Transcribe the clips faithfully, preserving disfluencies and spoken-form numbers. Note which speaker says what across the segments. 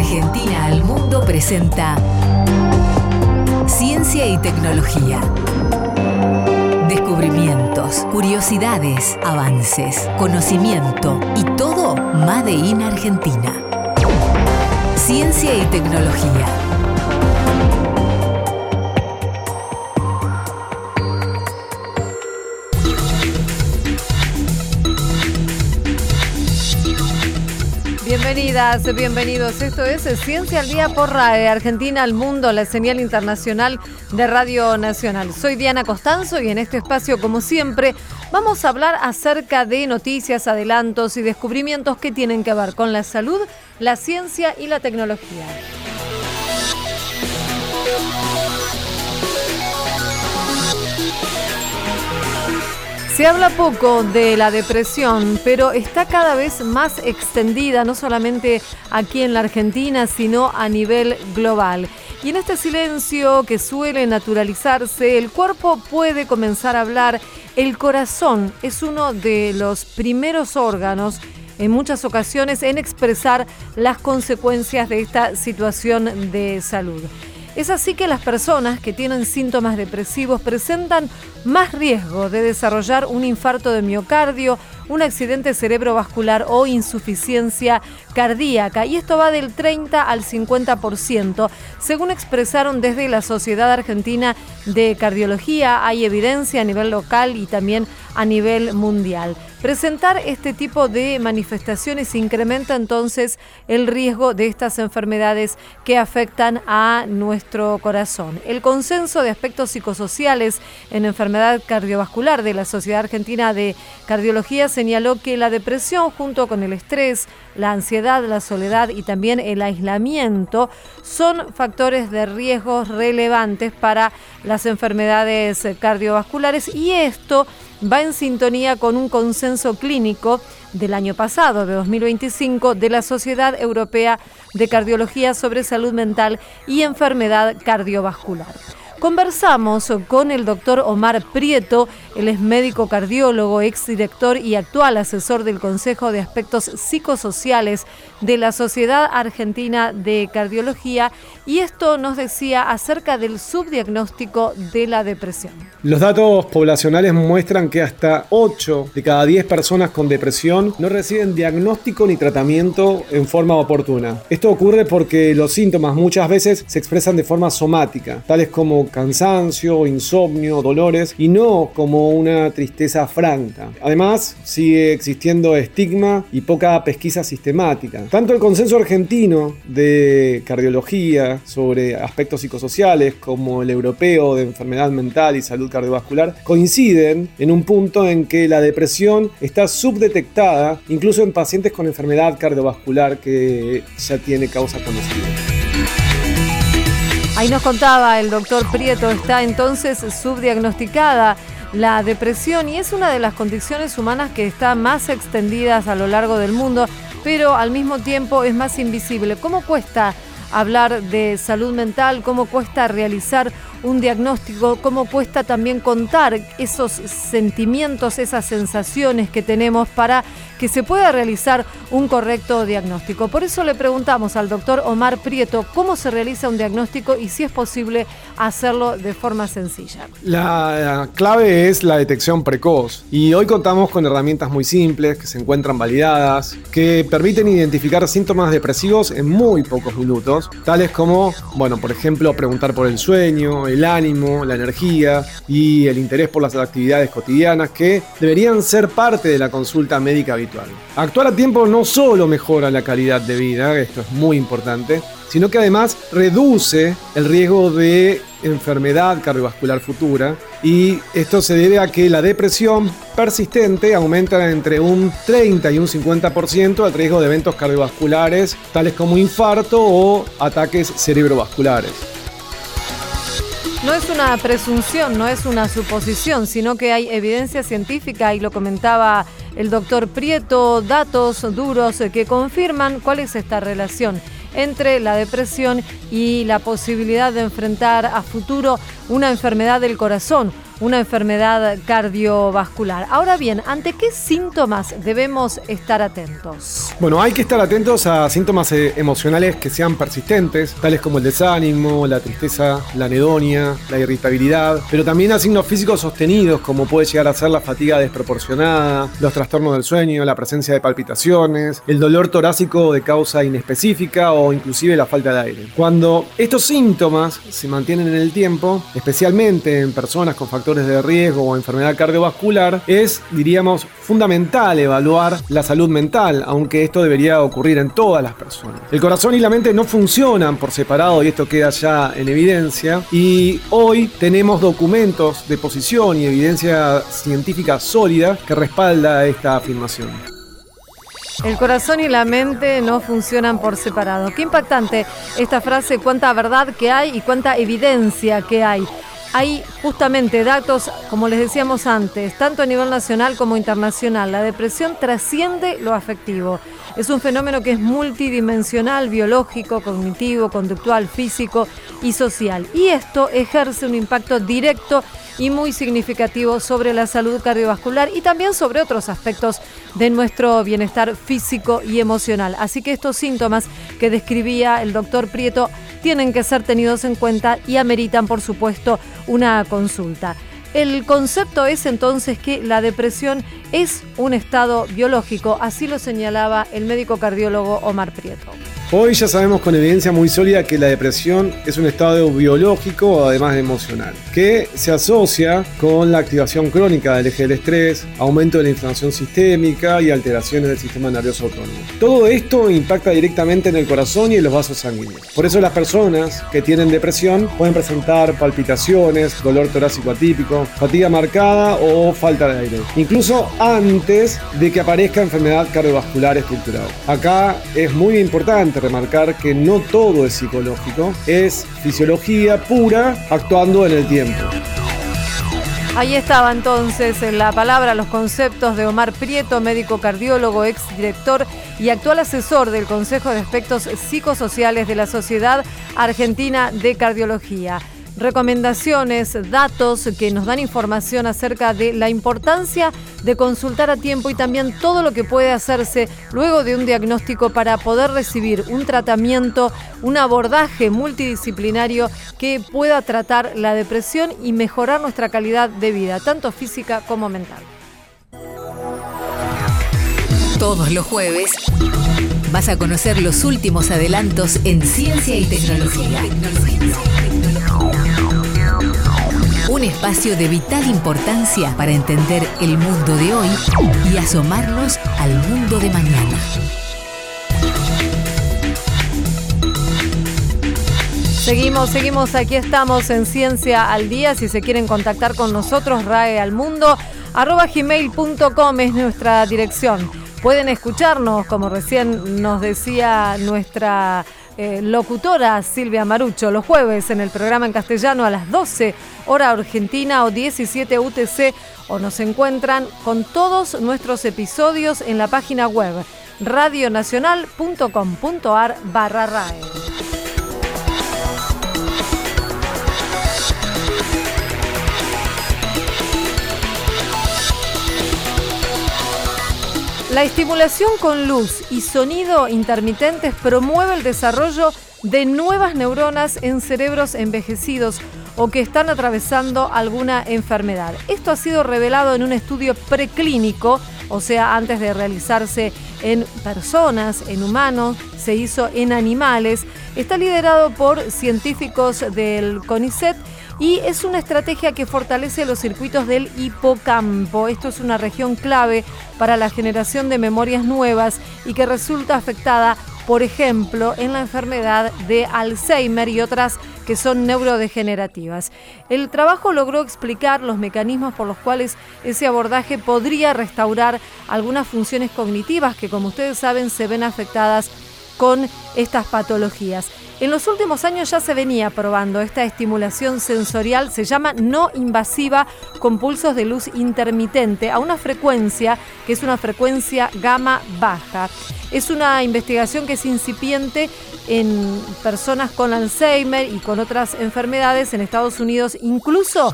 Speaker 1: Argentina al Mundo presenta Ciencia y Tecnología. Descubrimientos, curiosidades, avances, conocimiento y todo Made in Argentina. Ciencia y Tecnología.
Speaker 2: Bienvenidas, bienvenidos. Esto es Ciencia al Día por RAE, Argentina al Mundo, la señal internacional de Radio Nacional. Soy Diana Costanzo y en este espacio, como siempre, vamos a hablar acerca de noticias, adelantos y descubrimientos que tienen que ver con la salud, la ciencia y la tecnología. Se habla poco de la depresión, pero está cada vez más extendida, no solamente aquí en la Argentina, sino a nivel global. Y en este silencio que suele naturalizarse, el cuerpo puede comenzar a hablar. El corazón es uno de los primeros órganos, en muchas ocasiones, en expresar las consecuencias de esta situación de salud. Es así que las personas que tienen síntomas depresivos presentan más riesgo de desarrollar un infarto de miocardio, un accidente cerebrovascular o insuficiencia cardíaca. Y esto va del treinta al cincuenta por ciento. Según expresaron desde la Sociedad Argentina de Cardiología, hay evidencia a nivel local y también a nivel mundial. Presentar este tipo de manifestaciones incrementa entonces el riesgo de estas enfermedades que afectan a nuestro corazón. El consenso de aspectos psicosociales en enfermedad cardiovascular de la Sociedad Argentina de Cardiología señaló que la depresión, junto con el estrés, la ansiedad, la soledad y también el aislamiento, son factores de riesgos relevantes para las enfermedades cardiovasculares, y esto va en sintonía con un consenso clínico del año pasado, de dos mil veinticinco, de la Sociedad Europea de Cardiología sobre Salud Mental y Enfermedad Cardiovascular. Conversamos con el doctor Omar Prieto, él es médico cardiólogo, exdirector y actual asesor del Consejo de Aspectos Psicosociales de la Sociedad Argentina de Cardiología, y esto nos decía acerca del subdiagnóstico de la depresión.
Speaker 3: Los datos poblacionales muestran que hasta ocho de cada diez personas con depresión no reciben diagnóstico ni tratamiento en forma oportuna. Esto ocurre porque los síntomas muchas veces se expresan de forma somática, tales como cansancio, insomnio, dolores, y no como una tristeza franca. Además, sigue existiendo estigma y poca pesquisa sistemática. Tanto el Consenso Argentino de Cardiología sobre aspectos psicosociales como el Europeo de Enfermedad Mental y Salud Cardiovascular coinciden en un punto en que la depresión está subdetectada incluso en pacientes con enfermedad cardiovascular que ya tiene causa conocida.
Speaker 2: Ahí nos contaba el doctor Prieto, está entonces subdiagnosticada la depresión y es una de las condiciones humanas que está más extendidas a lo largo del mundo, pero al mismo tiempo es más invisible. ¿Cómo cuesta hablar de salud mental? ¿Cómo cuesta realizar un diagnóstico? ¿Cómo cuesta también contar esos sentimientos, esas sensaciones que tenemos para que se pueda realizar un correcto diagnóstico? Por eso le preguntamos al doctor Omar Prieto cómo se realiza un diagnóstico y si es posible hacerlo de forma sencilla.
Speaker 3: La clave es la detección precoz, y hoy contamos con herramientas muy simples que se encuentran validadas, que permiten identificar síntomas depresivos en muy pocos minutos, tales como, bueno, por ejemplo, preguntar por el sueño, el ánimo, la energía y el interés por las actividades cotidianas, que deberían ser parte de la consulta médica habitual. Actuar a tiempo no solo mejora la calidad de vida, esto es muy importante, sino que además reduce el riesgo de enfermedad cardiovascular futura, y esto se debe a que la depresión persistente aumenta entre un treinta y un cincuenta por ciento el riesgo de eventos cardiovasculares tales como infarto o ataques cerebrovasculares.
Speaker 2: No es una presunción, no es una suposición, sino que hay evidencia científica, y lo comentaba el doctor Prieto, datos duros que confirman cuál es esta relación entre la depresión y la posibilidad de enfrentar a futuro una enfermedad del corazón, una enfermedad cardiovascular. Ahora bien, ¿ante qué síntomas debemos estar atentos?
Speaker 3: Bueno, hay que estar atentos a síntomas eh, emocionales que sean persistentes, tales como el desánimo, la tristeza, la anedonia, la irritabilidad, pero también a signos físicos sostenidos, como puede llegar a ser la fatiga desproporcionada, los trastornos del sueño, la presencia de palpitaciones, el dolor torácico de causa inespecífica o inclusive la falta de aire. Cuando estos síntomas se mantienen en el tiempo, especialmente en personas con factores de riesgo o enfermedad cardiovascular, es, diríamos, fundamental evaluar la salud mental, aunque esto debería ocurrir en todas las personas. El corazón y la mente no funcionan por separado y esto queda ya en evidencia, y hoy tenemos documentos de posición y evidencia científica sólida que respalda esta afirmación.
Speaker 2: El corazón y la mente no funcionan por separado. Qué impactante esta frase, cuánta verdad que hay y cuánta evidencia que hay. Hay justamente datos, como les decíamos antes, tanto a nivel nacional como internacional. La depresión trasciende lo afectivo. Es un fenómeno que es multidimensional, biológico, cognitivo, conductual, físico y social. Y esto ejerce un impacto directo y muy significativo sobre la salud cardiovascular y también sobre otros aspectos de nuestro bienestar físico y emocional. Así que estos síntomas que describía el doctor Prieto tienen que ser tenidos en cuenta y ameritan, por supuesto, una consulta. El concepto es entonces que la depresión es un estado biológico, así lo señalaba el médico cardiólogo Omar Prieto.
Speaker 3: Hoy ya sabemos con evidencia muy sólida que la depresión es un estado biológico, además de emocional, que se asocia con la activación crónica del eje del estrés, aumento de la inflamación sistémica y alteraciones del sistema nervioso autónomo. Todo esto impacta directamente en el corazón y en los vasos sanguíneos. Por eso las personas que tienen depresión pueden presentar palpitaciones, dolor torácico atípico, fatiga marcada o falta de aire, incluso antes de que aparezca enfermedad cardiovascular estructural. Acá es muy importante remarcar que no todo es psicológico, es fisiología pura actuando en el tiempo.
Speaker 2: Ahí estaba entonces en la palabra, los conceptos de Omar Prieto, médico cardiólogo, exdirector y actual asesor del Consejo de Aspectos Psicosociales de la Sociedad Argentina de Cardiología. Recomendaciones, datos que nos dan información acerca de la importancia de consultar a tiempo y también todo lo que puede hacerse luego de un diagnóstico para poder recibir un tratamiento, un abordaje multidisciplinario que pueda tratar la depresión y mejorar nuestra calidad de vida, tanto física como mental.
Speaker 1: Todos los jueves vas a conocer los últimos adelantos en ciencia y tecnología. Un espacio de vital importancia para entender el mundo de hoy y asomarnos al mundo de mañana.
Speaker 2: Seguimos, seguimos, aquí estamos en Ciencia al Día. Si se quieren contactar con nosotros, raealmundo arroba gmail punto com es nuestra dirección. Pueden escucharnos, como recién nos decía nuestra eh, locutora Silvia Marucho, los jueves en el programa en castellano a las doce, hora argentina o diecisiete U T C, o nos encuentran con todos nuestros episodios en la página web radionacional punto com punto ar barra RAE. La estimulación con luz y sonido intermitentes promueve el desarrollo de nuevas neuronas en cerebros envejecidos o que están atravesando alguna enfermedad. Esto ha sido revelado en un estudio preclínico, o sea, antes de realizarse en personas, en humanos, se hizo en animales. Está liderado por científicos del CONICET y es una estrategia que fortalece los circuitos del hipocampo. Esto es una región clave para la generación de memorias nuevas y que resulta afectada, por ejemplo, en la enfermedad de Alzheimer y otras que son neurodegenerativas. El trabajo logró explicar los mecanismos por los cuales ese abordaje podría restaurar algunas funciones cognitivas que, como ustedes saben, se ven afectadas con estas patologías. En los últimos años ya se venía probando esta estimulación sensorial, se llama no invasiva, con pulsos de luz intermitente a una frecuencia que es una frecuencia gamma baja. Es una investigación que es incipiente en personas con Alzheimer y con otras enfermedades en Estados Unidos. Incluso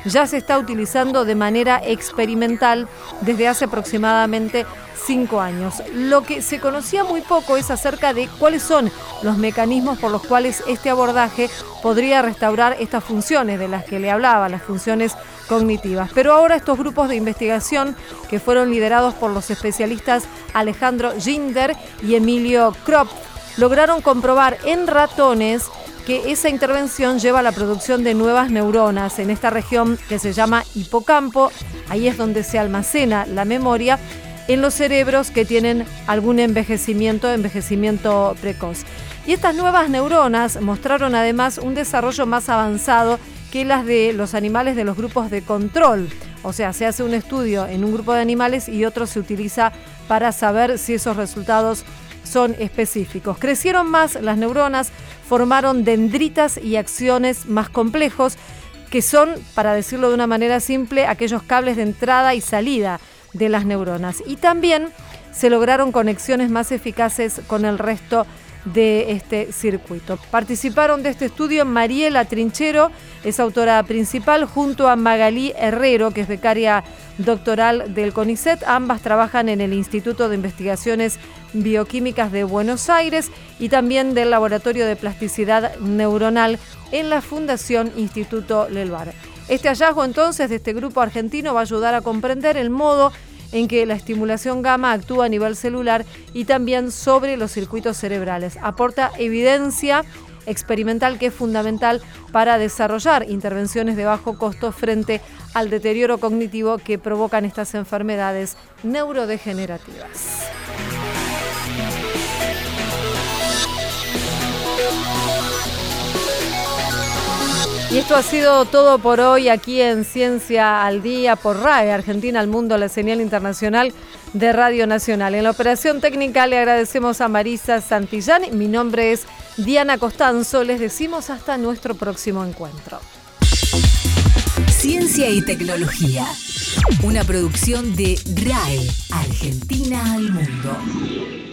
Speaker 2: ya se está utilizando de manera experimental desde hace aproximadamente cinco años. Lo que se conocía muy poco es acerca de cuáles son los mecanismos por los cuales este abordaje podría restaurar estas funciones de las que le hablaba, las funciones cognitivas. Pero ahora estos grupos de investigación, que fueron liderados por los especialistas Alejandro Ginder y Emilio Kropf, lograron comprobar en ratones que esa intervención lleva a la producción de nuevas neuronas en esta región que se llama hipocampo. Ahí es donde se almacena la memoria en los cerebros que tienen algún envejecimiento, envejecimiento precoz. Y estas nuevas neuronas mostraron además un desarrollo más avanzado que las de los animales de los grupos de control. O sea, se hace un estudio en un grupo de animales y otro se utiliza para saber si esos resultados son específicos. Crecieron más las neuronas, formaron dendritas y axones más complejos, que son, para decirlo de una manera simple, aquellos cables de entrada y salida de las neuronas. Y también se lograron conexiones más eficaces con el resto de este circuito. Participaron de este estudio Mariela Trinchero, es autora principal, junto a Magalí Herrero, que es becaria doctoral del CONICET. Ambas trabajan en el Instituto de Investigaciones Bioquímicas de Buenos Aires y también del Laboratorio de Plasticidad Neuronal en la Fundación Instituto Lelvar. Este hallazgo entonces de este grupo argentino va a ayudar a comprender el modo en que la estimulación gamma actúa a nivel celular y también sobre los circuitos cerebrales. Aporta evidencia experimental que es fundamental para desarrollar intervenciones de bajo costo frente al deterioro cognitivo que provocan estas enfermedades neurodegenerativas. Y esto ha sido todo por hoy aquí en Ciencia al Día por R A E, Argentina al Mundo, la señal internacional de Radio Nacional. En la operación técnica le agradecemos a Marisa Santillán. Mi nombre es Diana Costanzo. Les decimos hasta nuestro próximo encuentro.
Speaker 1: Ciencia y Tecnología. Una producción de R A E, Argentina al Mundo.